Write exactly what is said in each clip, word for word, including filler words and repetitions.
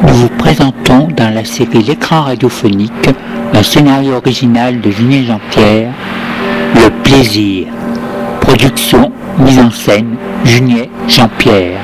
Nous vous présentons dans la série L'écran radiophonique un scénario original de Julien Jean-Pierre, Le plaisir. Production, mise en scène, Julien Jean-Pierre.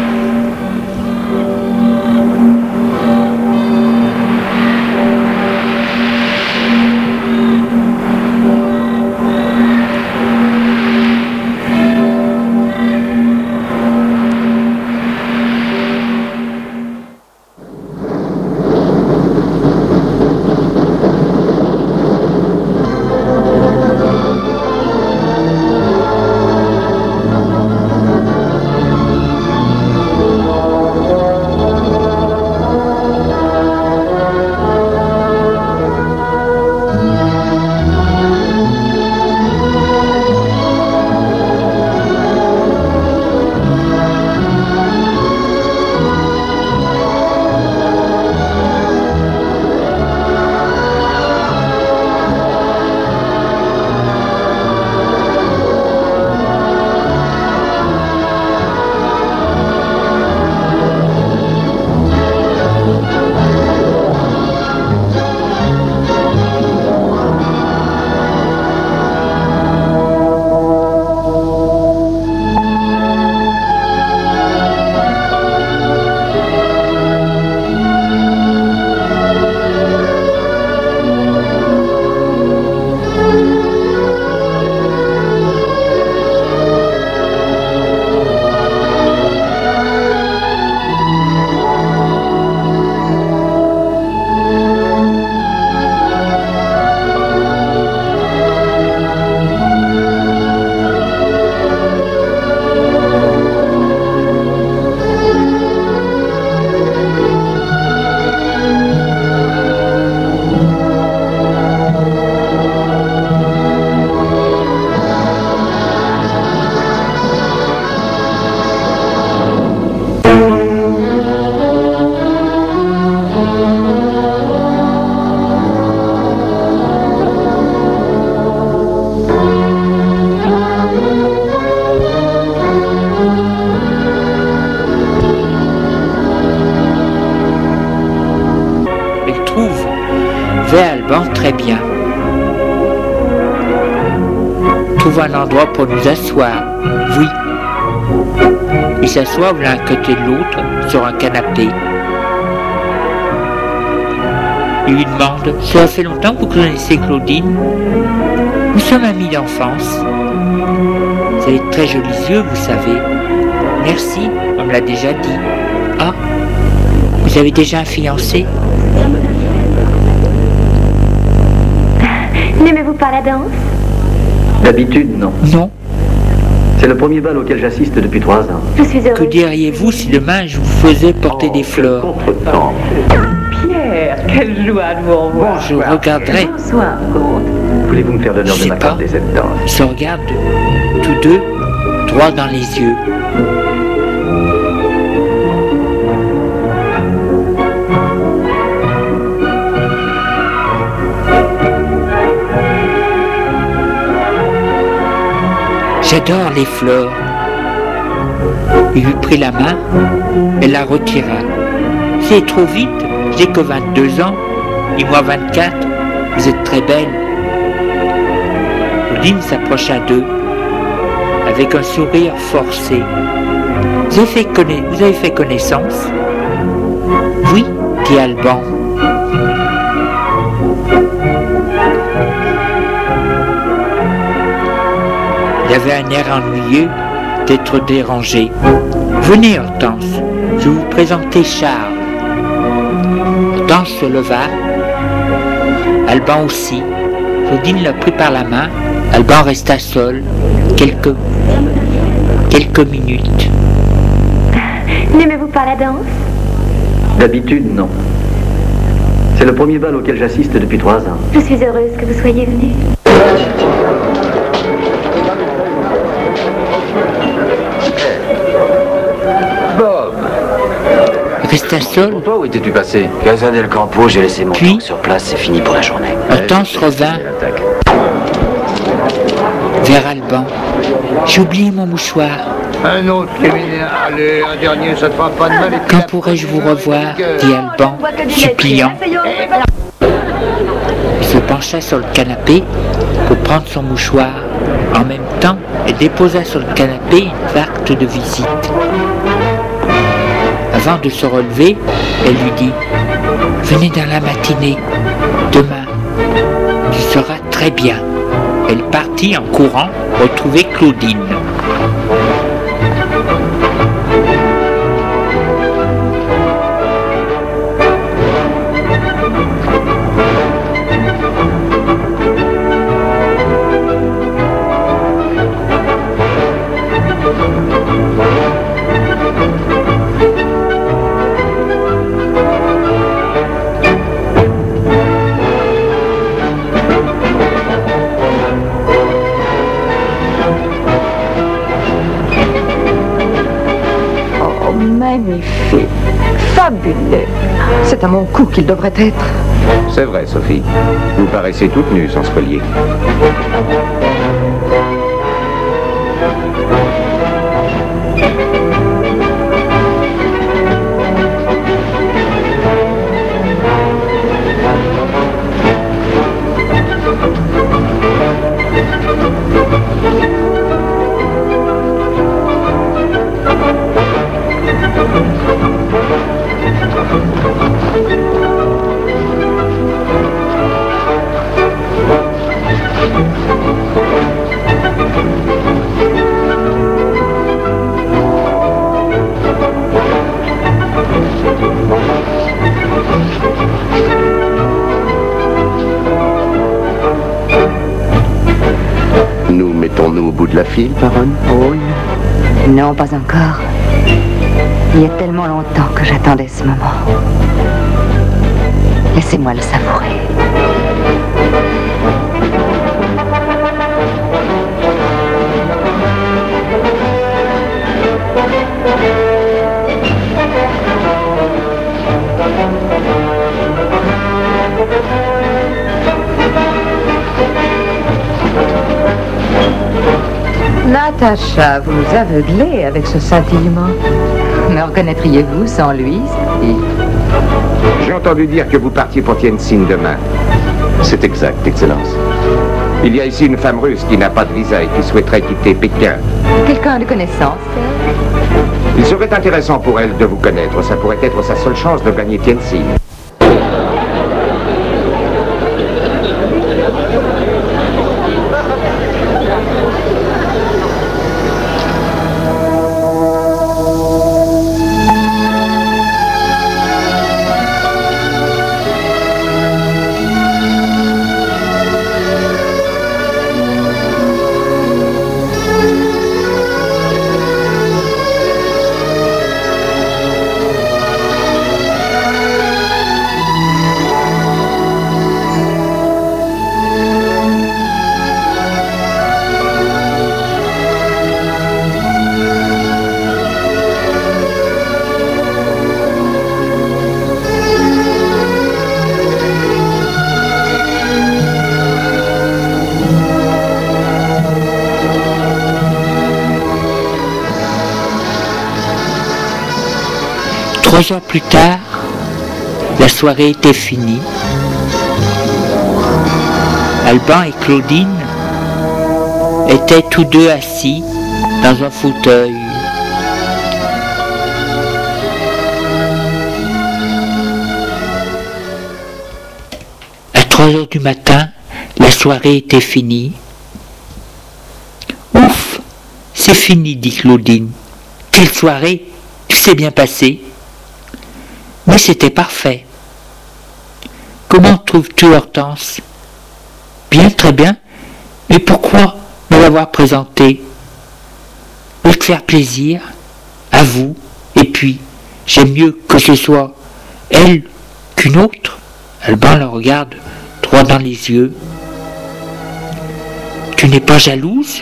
Très bien. Trouve un endroit pour nous asseoir. Oui. Ils s'assoivent l'un à côté de l'autre sur un canapé. Il lui demande: cela fait longtemps que vous connaissez Claudine? Nous sommes amis d'enfance. Vous avez de très jolis yeux, vous savez. Merci, on me l'a déjà dit. Ah, vous avez déjà un fiancé? N'aimez-vous pas la danse? D'habitude, non. Non. C'est le premier bal auquel j'assiste depuis trois ans. Je suis heureuse. Que diriez-vous si demain je vous faisais porter oh, des fleurs? Contretemps. Pierre, quelle joie de vous revoir. Bon, je regarderai. Bonsoir, comte. Voulez-vous me faire l'honneur de m'accorder cette danse? Ils se regardent tous deux droit dans les yeux. J'adore les fleurs. Il lui prit la main, elle la retira. C'est trop vite, j'ai que vingt-deux ans, et moi vingt-quatre, vous êtes très belle. Claudine s'approcha d'eux, avec un sourire forcé. Vous avez fait, conna... vous avez fait connaissance? Oui, dit Alban. Il avait un air ennuyeux d'être dérangé. Venez, Hortense, je vais vous présenter Charles. Hortense se leva, Alban aussi. Claudine le prit par la main. Alban resta seul quelques, quelques minutes. N'aimez-vous pas la danse? D'habitude, non. C'est le premier bal auquel j'assiste depuis trois ans. Je suis heureuse que vous soyez venu. Resta seul. Pour toi, où étais-tu passé? Casa del Campo, j'ai laissé mon Puis, temps sur place, c'est fini pour la journée. Hortense revint vers Alban. J'ai oublié mon mouchoir. Un autre criminel. Allez, un dernier, ça te fera pas de mal. Quand pourrais-je vous revoir, dit Alban, suppliant. Il se pencha sur le canapé pour prendre son mouchoir. En même temps, elle déposa sur le canapé une carte de visite. Avant de se relever, elle lui dit « Venez dans la matinée, demain, tu seras très bien. » Elle partit en courant retrouver Claudine. Magnifique, fabuleux. C'est à mon cou qu'il devrait être. C'est vrai, Sophie. Vous paraissez toute nue sans ce collier. Nous mettons-nous au bout de la file, Baronne? Oh non, non, pas encore. Il y a tellement longtemps que j'attendais ce moment. Laissez-moi le savourer. Natacha, vous nous aveuglez avec ce scintillement. Me reconnaîtriez-vous sans lui? J'ai entendu dire que vous partiez pour Tientsin demain. C'est exact, Excellence. Il y a ici une femme russe qui n'a pas de visa et qui souhaiterait quitter Pékin. Quelqu'un de connaissance? Il serait intéressant pour elle de vous connaître. Ça pourrait être sa seule chance de gagner Tientsin. Trois heures plus tard, la soirée était finie. Alban et Claudine étaient tous deux assis dans un fauteuil. À trois heures du matin, la soirée était finie. Ouf, c'est fini, dit Claudine. Quelle soirée, tout s'est bien passé. Mais c'était parfait. Comment trouves-tu Hortense? Bien, très bien. Mais pourquoi me l'avoir présentée? Pour te faire plaisir, à vous, et puis, j'aime mieux que ce soit elle qu'une autre. Alban la regarde droit dans les yeux. Tu n'es pas jalouse?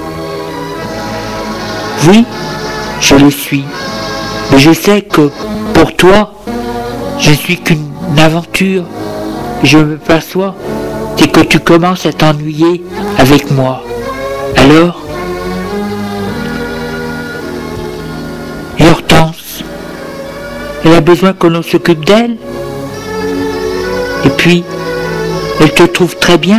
Oui, je le suis. Mais je sais que, pour toi, je ne suis qu'une aventure. Je me perçois, c'est que tu commences à t'ennuyer avec moi. Alors, Elle a besoin que l'on s'occupe d'elle. Et puis, elle te trouve très bien.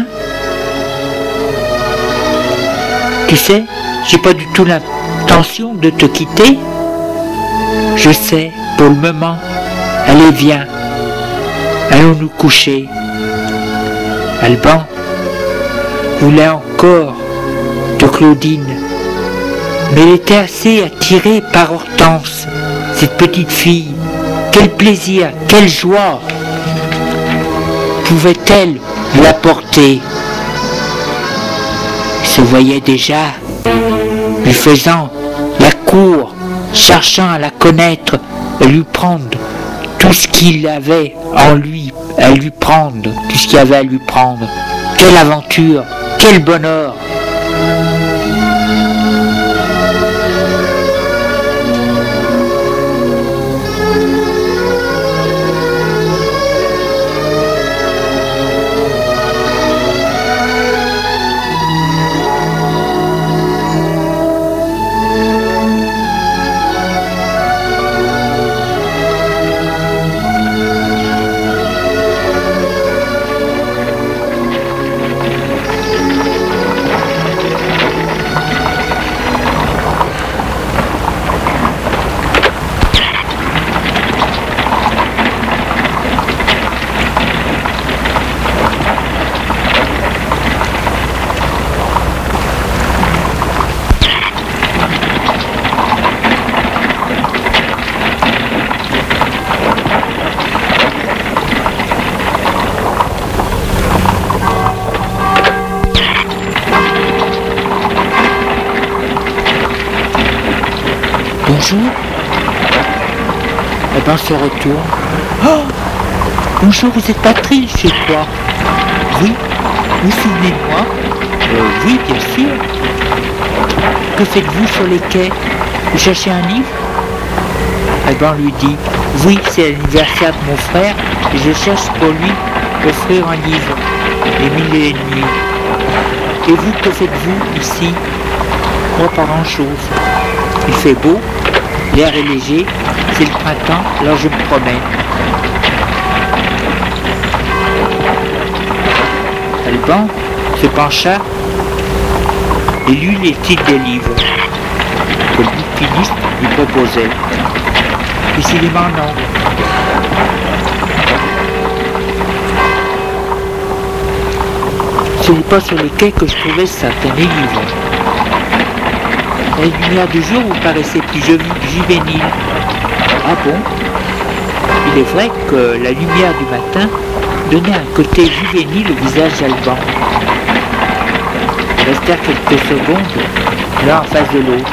Tu sais, j'ai pas du tout l'intention de te quitter. Je sais, pour le moment. Allez, viens. Allons nous coucher. Alban voulait encore de Claudine, mais elle était assez attirée par Hortense, cette petite fille. Quel plaisir, quelle joie pouvait-elle l'apporter? Il se voyait déjà lui faisant la cour, cherchant à la connaître et lui prendre tout ce qu'il avait en lui, à lui prendre, tout ce qu'il y avait à lui prendre. Quelle aventure, quel bonheur! Bonjour. Eh ben, on se retourne. Oh, bonjour, vous êtes Patrick, je crois. Oui, vous vous souvenez de moi? euh, Oui, bien sûr. Que faites-vous sur les quais? Vous cherchez un livre? Eh ben, on lui dit, oui, c'est l'anniversaire de mon frère et je cherche pour lui offrir un livre, Les Mille et une Nuits. Et vous, que faites-vous ici? Moi, pas grand-chose. Il fait beau, l'air est léger, c'est le printemps, alors je me promène. Alban se pencha et lut les titres des livres que le bouquiniste lui proposait. Décidément non. Ce n'est pas sur le quai que je trouvais certains livres. La lumière du jour vous paraissait plus juvénile. Ah bon? Il est vrai que la lumière du matin donnait un côté juvénile au visage d'Alban. Ils restèrent quelques secondes, l'un en face de l'autre.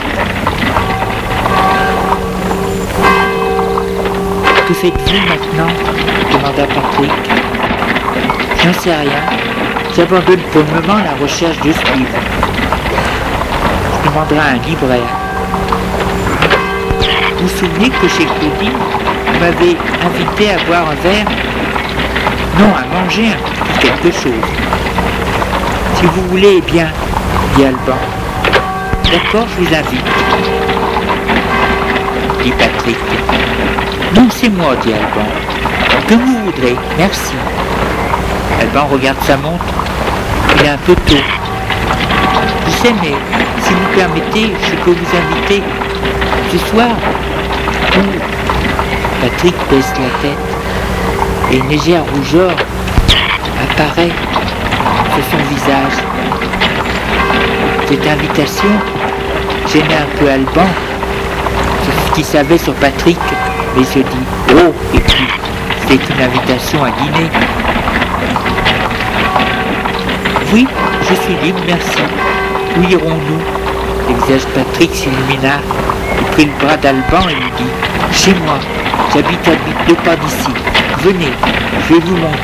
Que faites-vous maintenant? Demanda Patrick. J'en sais rien. J'abandonne pour le moment la recherche de ce livre. Je demanderai à un libraire. Vous vous souvenez que chez Claudine, vous m'avez invité à boire un verre? Non, à manger un petit quelque chose. Si vous voulez, eh bien, dit Alban. D'accord, je vous invite, dit Patrick. Non, c'est moi, dit Alban. Que vous voudrez, merci. Alban regarde sa montre. Il est un peu tôt. Je sais, mais si vous permettez, je peux vous inviter ce soir. Oh. Patrick baisse la tête et une légère rougeur apparaît sur son visage. Cette invitation gênait un peu Alban, sur ce qu'il savait sur Patrick, mais il se dit « Oh !» et puis c'est une invitation à dîner. « Oui, je suis libre, merci. Où irons-nous » Le visage de Patrick s'illumina. Il prit le bras d'Alban et lui dit « Chez moi, j'habite à deux pas d'ici. Venez, je vais vous montrer. »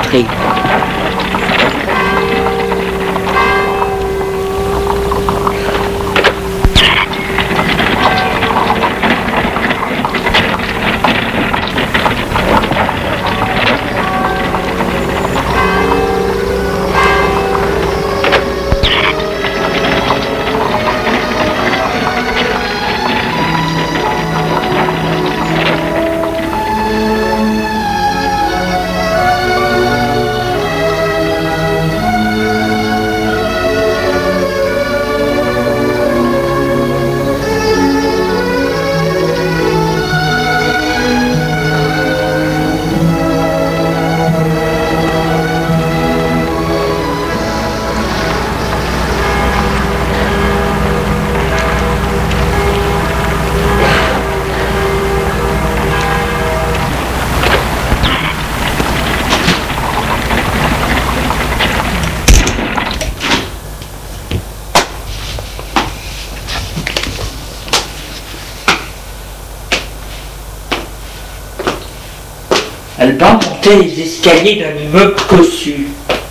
Alban montait les escaliers d'un immeuble cossu.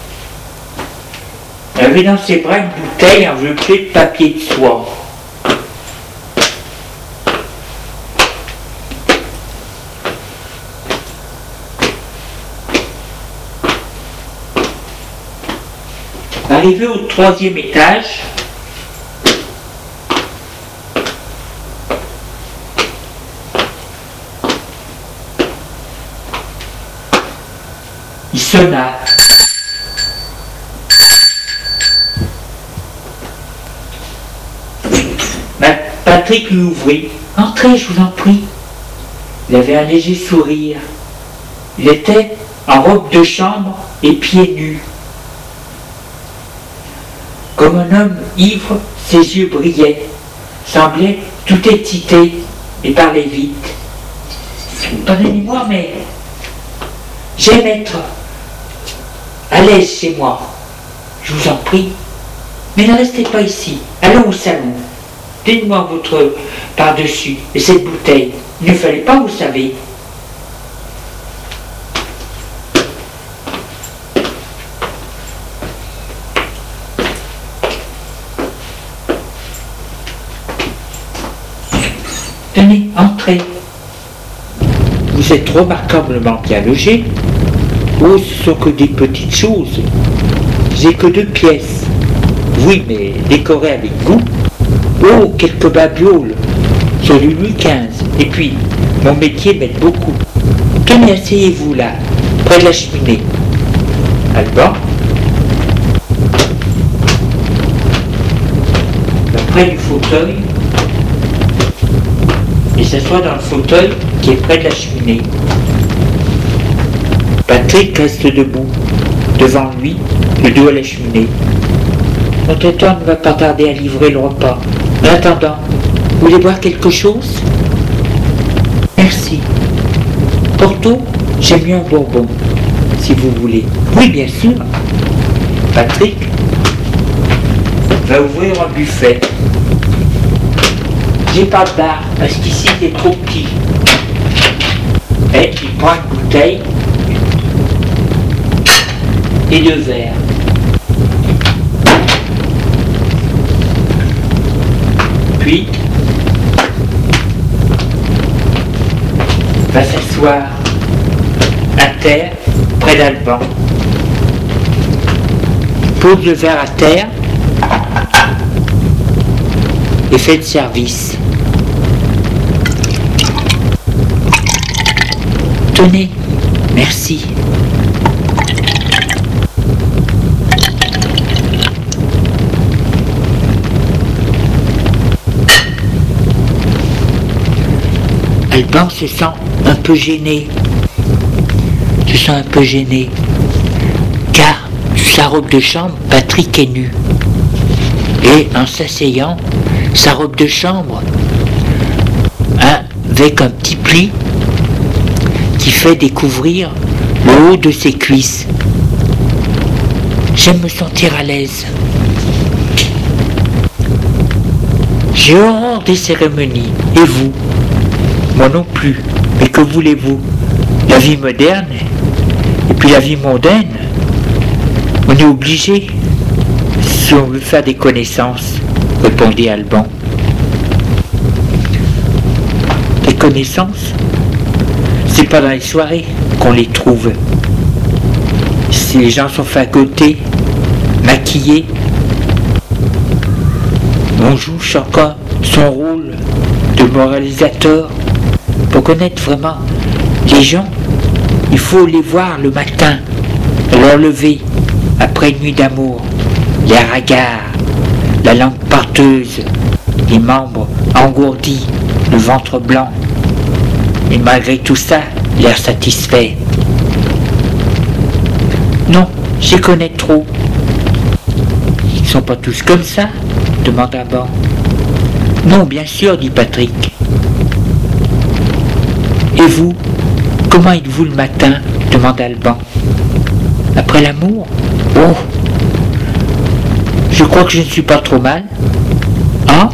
Il avait dans ses bras une bouteille enveloppée de papier de soie. Arrivé au troisième étage, il sonna. Patrick lui ouvrit. « Entrez, je vous en prie. » Il avait un léger sourire. Il était en robe de chambre et pieds nus. Comme un homme ivre, ses yeux brillaient, semblait tout excité et parlait vite. « Pardonnez-moi, mais j'aime être à l'aise chez moi. Je vous en prie. Mais ne restez pas ici. Allons au salon. Donnez-moi votre par-dessus et cette bouteille. Il ne fallait pas, vous savez. » Tenez, entrez. Vous êtes remarquablement bien logé. Oh, ce sont que des petites choses. J'ai que deux pièces. Oui, mais décorées avec goût. Oh, quelques babioles sur du Louis quinze. Et puis, mon métier m'aide beaucoup. Tenez, asseyez-vous là, près de la cheminée. Alban, près du fauteuil, et s'assoit dans le fauteuil qui est près de la cheminée. Patrick reste debout, devant lui, le dos à la cheminée. Mon traiteur ne va pas tarder à livrer le repas. En attendant, vous voulez boire quelque chose? Merci. Porto, j'aime mieux un bourbon, si vous voulez. Oui, bien sûr. Patrick va ouvrir un buffet. J'ai pas de bar, parce qu'ici c'est trop petit. Et il prend une bouteille et deux verres. Puis, va s'asseoir à terre, près d'Alban. Pose le verre à terre et fait le service. Tenez, merci. Alban se sent un peu gêné, se sent un peu gêné, car sous sa robe de chambre, Patrick est nu. Et en s'asseyant, sa robe de chambre, hein, avec un petit pli qui fait découvrir le haut de ses cuisses. J'aime me sentir à l'aise. J'ai horreur des cérémonies, et vous? Moi non plus, mais que voulez-vous? La vie moderne, et puis la vie mondaine, on est obligé, si on veut faire des connaissances, répondit Alban. Des connaissances? C'est pas dans les soirées qu'on les trouve. Si les gens sont fagotés, maquillés, on joue chacun son rôle de moralisateur. Pour connaître vraiment les gens, il faut les voir le matin, à leur lever, après une nuit d'amour, les hagards, la langue parteuse, les membres engourdis, le ventre blanc, et malgré tout ça, l'air satisfait. Non, je les connais trop. Ils sont pas tous comme ça? Demanda Alban. Non, bien sûr, dit Patrick. Et vous, comment êtes-vous le matin? Demanda Alban. Après l'amour? Oh, je crois que je ne suis pas trop mal. Hein?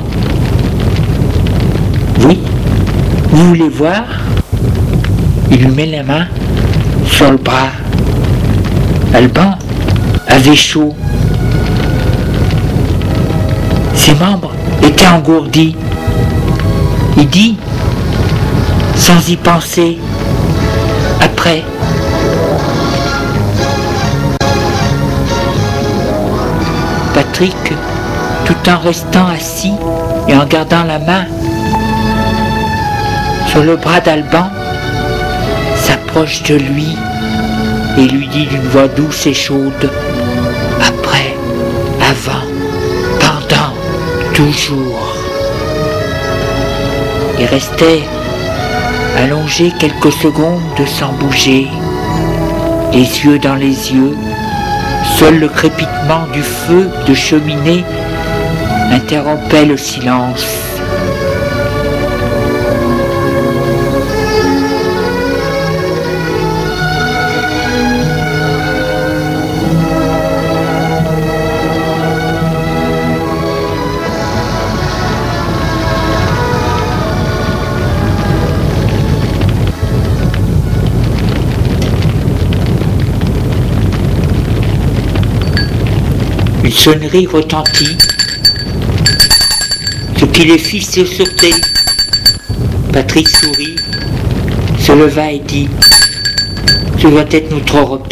Oui. Vous voulez voir? Il lui met la main sur le bras. Alban avait chaud. Ses membres étaient engourdis. Il dit, sans y penser, après. Patrick, tout en restant assis et en gardant la main sur le bras d'Alban, s'approche de lui et lui dit d'une voix douce et chaude, après, avant, pendant, toujours. Il restait allongé quelques secondes sans bouger, les yeux dans les yeux. Seul le crépitement du feu de cheminée interrompait le silence. Une sonnerie retentit, ce qui les fit se sauter. Patrick sourit, se leva et dit, « Ce doit être notre repas. »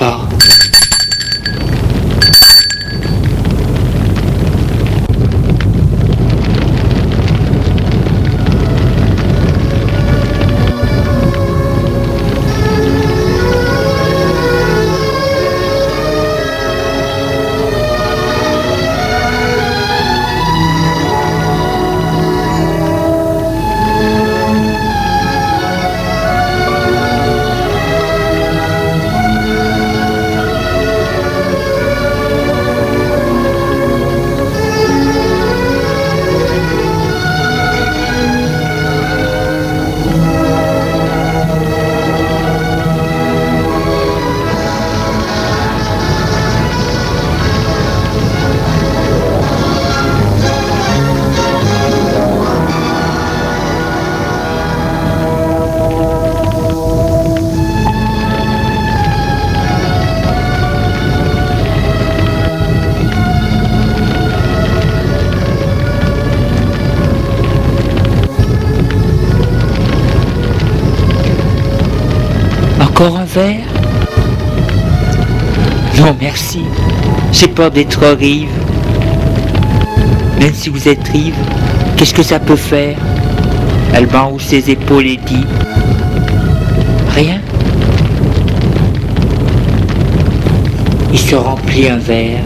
Encore un verre? Non, merci. J'ai peur d'être rive. Même si vous êtes rive, qu'est-ce que ça peut faire? Alban hausse ses épaules et dit, rien. Il se remplit un verre.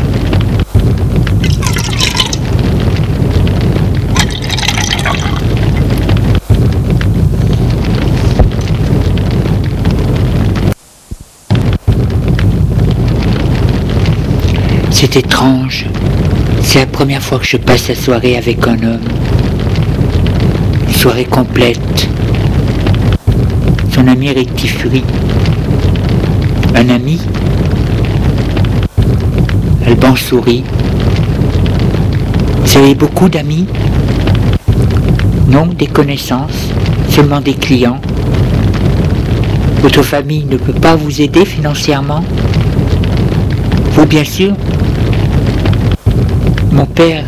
C'est étrange. C'est la première fois que je passe la soirée avec un homme. Une soirée complète. Son ami rectifie. Un ami? Alban sourit. Vous avez beaucoup d'amis? Non, des connaissances, seulement des clients. Votre famille ne peut pas vous aider financièrement? Vous, bien sûr. Mon père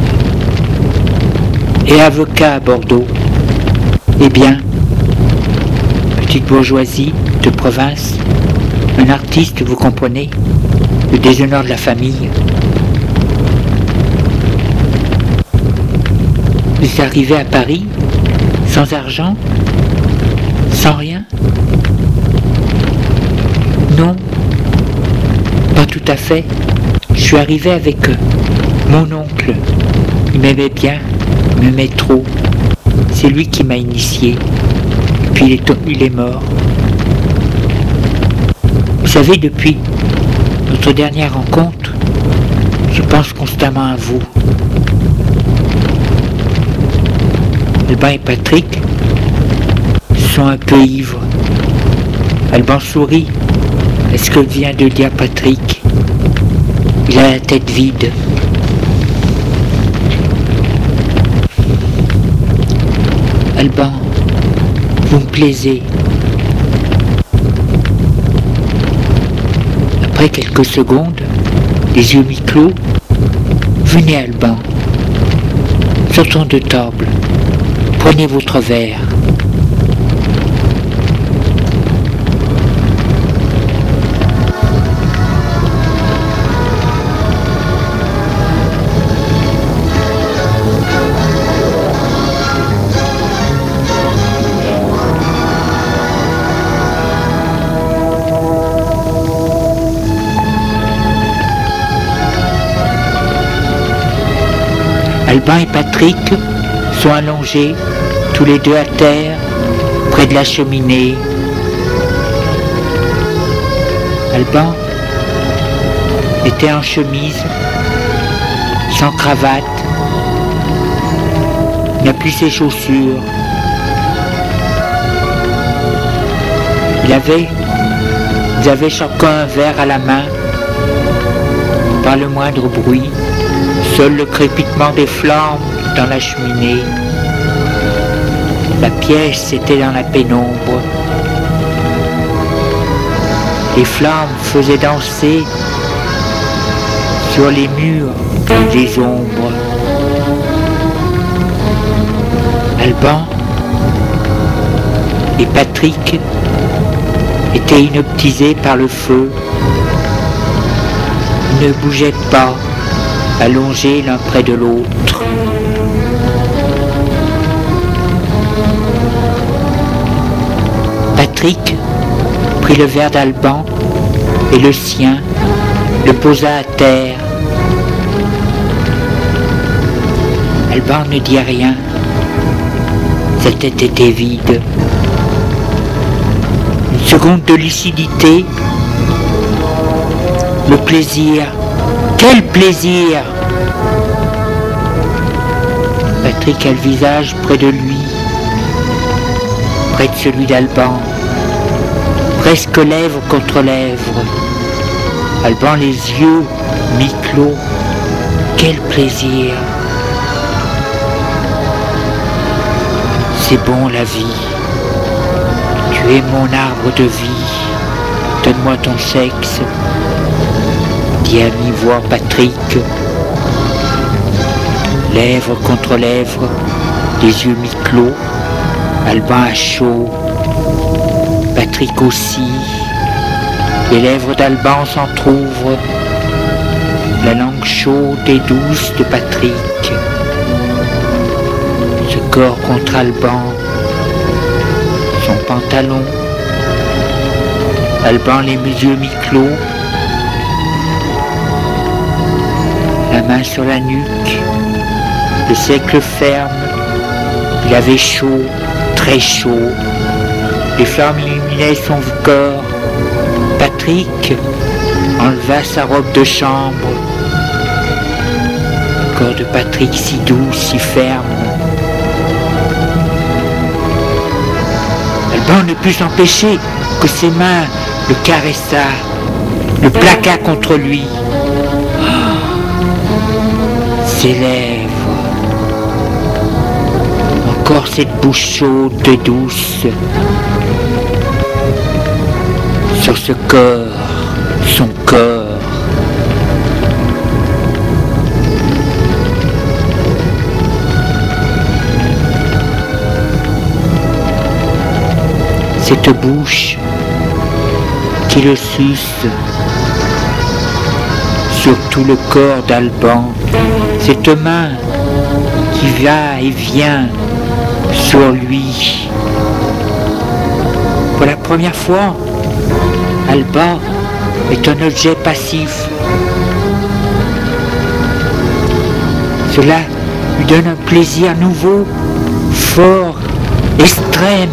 est avocat à Bordeaux. Eh bien, petite bourgeoisie de province, un artiste, vous comprenez, le déshonneur de la famille. Vous arrivez à Paris, sans argent, sans rien? Non, pas tout à fait. Je suis arrivé avec eux. Mon oncle, il m'aimait bien, il m'aimait trop. C'est lui qui m'a initié. Puis il est, il est mort. Vous savez, depuis notre dernière rencontre, je pense constamment à vous. Alban et Patrick sont un peu ivres. Alban sourit. Est-ce que vient de dire Patrick? Il a la tête vide. Alban, vous me plaisez. quelques secondes, les yeux mi-clos. Venez, Alban. Sortons de table. Prenez votre verre. Alban et Patrick sont allongés, tous les deux à terre, près de la cheminée. Alban était en chemise, sans cravate. Il n'a plus ses chaussures. Il avait, ils avaient chacun un verre à la main. Pas le moindre bruit. Seul le crépitement des flammes dans la cheminée. La pièce était dans la pénombre. Les flammes faisaient danser sur les murs les ombres. Alban et Patrick étaient inoptisés par le feu. Ils ne bougeaient pas, allongés l'un près de l'autre. Patrick prit le verre d'Alban et le sien, le posa à terre. Alban ne dit rien. Sa tête était vide. Une seconde de lucidité. Le plaisir. Quel plaisir! Patrick a le visage près de lui, près de celui d'Alban, presque lèvre contre lèvre. Alban les yeux mi-clos. Quel plaisir! C'est bon la vie. Tu es mon arbre de vie. Donne-moi ton sexe. Dit à mi-voix Patrick. Lèvres contre lèvres, les yeux mi-clos, Alban à chaud, Patrick aussi. Les lèvres d'Alban s'entr'ouvrent, la langue chaude et douce de Patrick. Ce corps contre Alban, son pantalon, Alban les yeux mi-clos, la main sur la nuque, le cercle ferme, il avait chaud, très chaud, les flammes illuminaient son corps. Patrick enleva sa robe de chambre, le corps de Patrick si doux, si ferme. Alban ne put s'empêcher que ses mains le caressât, le plaqua contre lui. Ses lèvres, encore cette bouche chaude et douce, sur ce corps, son corps. Cette bouche qui le suce sur tout le corps d'Alban, cette main qui va et vient sur lui. Pour la première fois, Alban est un objet passif. Cela lui donne un plaisir nouveau, fort, extrême.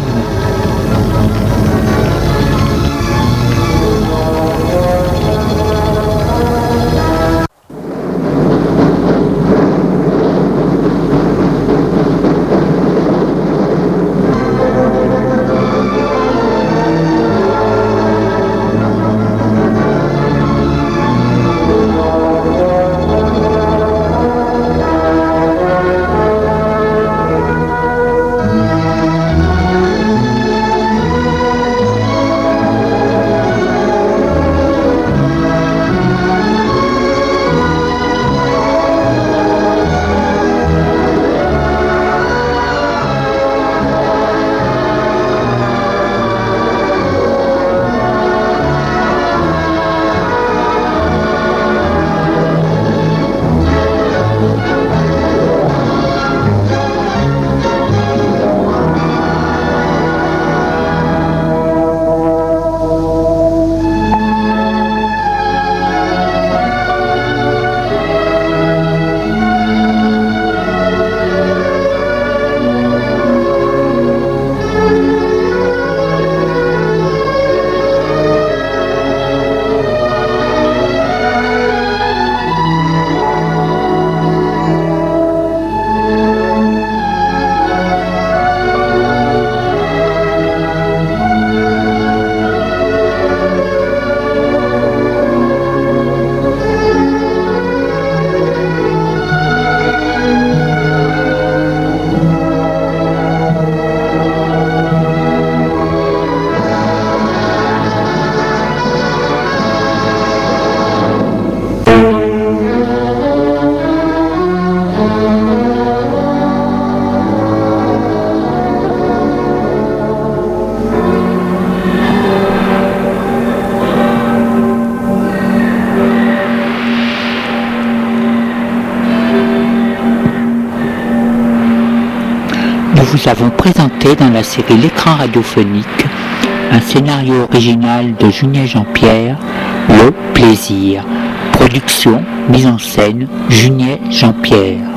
nous vous avons présenté dans la série L'écran radiophonique un scénario original de Juniet Jean-Pierre, Le Plaisir. Production, mise en scène, Juniet Jean-Pierre.